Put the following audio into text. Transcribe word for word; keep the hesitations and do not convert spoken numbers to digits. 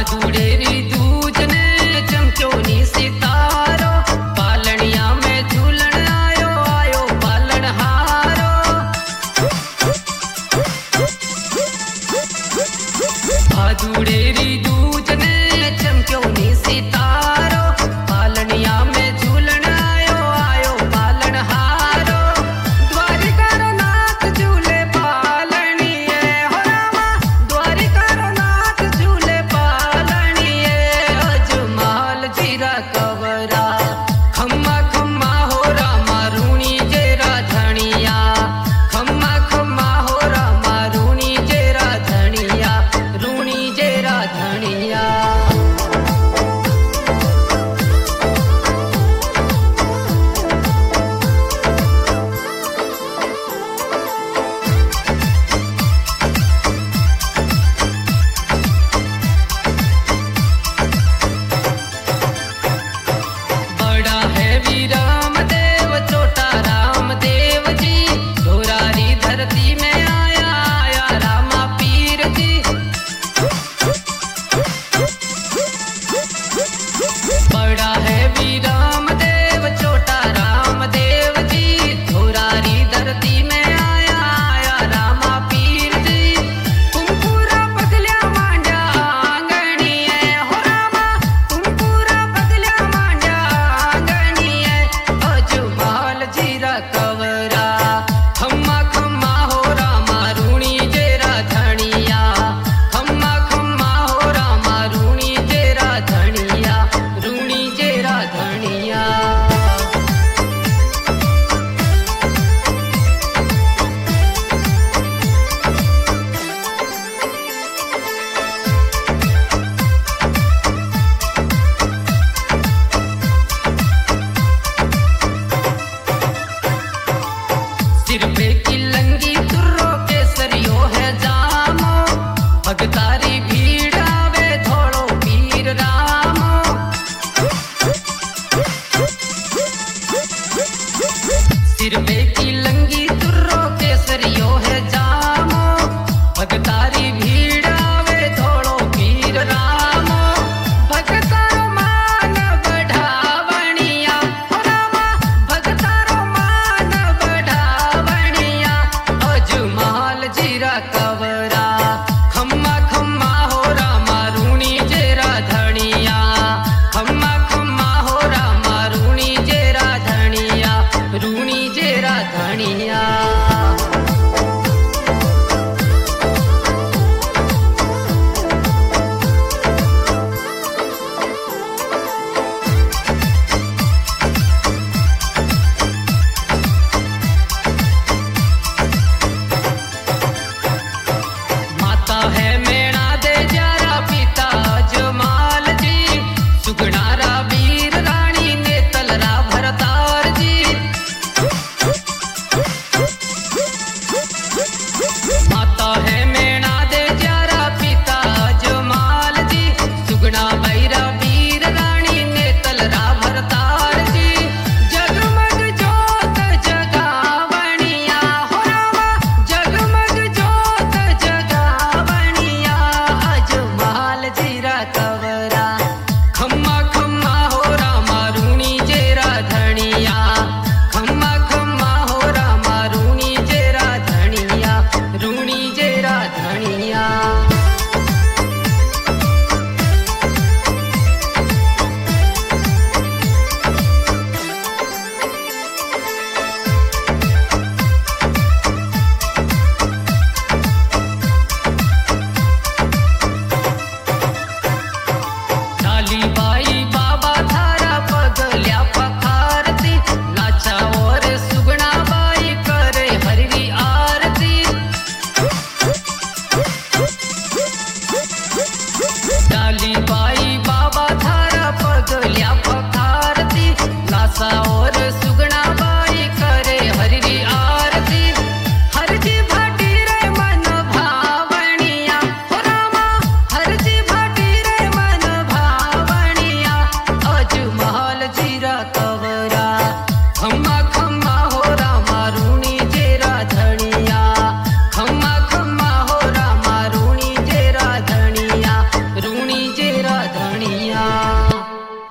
भादुड़ेरी दूज ने चमक्यो नी सितारो, पालनिया में झूलन आयो आयो पालन हारो। भादुड़ेरी दूज ने चमक्यो नी सितारो, पालनिया में झूलन आयो आयो पालन हारो। द्वारिका रो नाथ झूले पालनिए हो रामा, द्वारिका रो नाथ झूले पालनिए। अजमाल जीरा कवरा खम्मा खम्मा हो रामा, रूणी जेरा धनिया। खम्मा खम्मा हो रामा, रूणी जेरा धनिया, रूणी जेरा धनिया। बड़ा है वीर रामदेव, छोटा रामदेव जी, धोरारी धरती में आया आया रामा पीर जी। बड़ा है वीर रामदेव, छोटा रामदेव जी, धोरारी धरती में आया आया रामा पीर जी। तुम पूरा बदल्या मांडा आंगणिए हो रामा, तुम पूरा बदल्या मांडा आंगणिए। अजमाल जीरा कवरा खम्मा खम्मा हो रामा, रूणी जेरा धनिया। खम्मा खम्मा हो रामा, रूणी जेरा धनिया, रूणी जेरा धनिया। सिर पे की लंगी तुर्रो केसरियो है जामो, भगतारी भीड़ आवे धोड़ो पीर रामो। सिर पे की लंगी तुर्रो केसरियो है जामो, भगतारी भीड़ आवे धोड़ो पीर रामो। भगतारो मान बढ़ावणिया हो रामा, भगतारो मान बढ़ावणिया। अजमाल जीरा कवरा खम्मा खम्मा हो रामा, रूणी जेरा धनिया। खम्मा खम्मा हो रामा, रूणी जेरा धनिया, रूणी जेरा धनिया। माता है मेणा दे जारा, पिता अजमाल जी, सुगणारा वीर रानी ने तलरा भरतार जी। माता है मेणा दे जारा, पिता अजमाल जी, सुगणा बैरा वीर रानी ने तलरा भरतार जी। जगमग जोत जगावणिया हो रामा, जगमग जोत जगावणिया। अजमाल जीरा कवरा खम्मा खम्मा हो रामा, रूणी जेरा धनिया। खम्मा खम्मा हो रामा, रूणी जेरा धनिया, रूणी जेरा धनिया। डाली बाई बाबा थारा पगल्या पखारती, नाचा और सुगणा बाई करे हरवी आरती। डाली बाई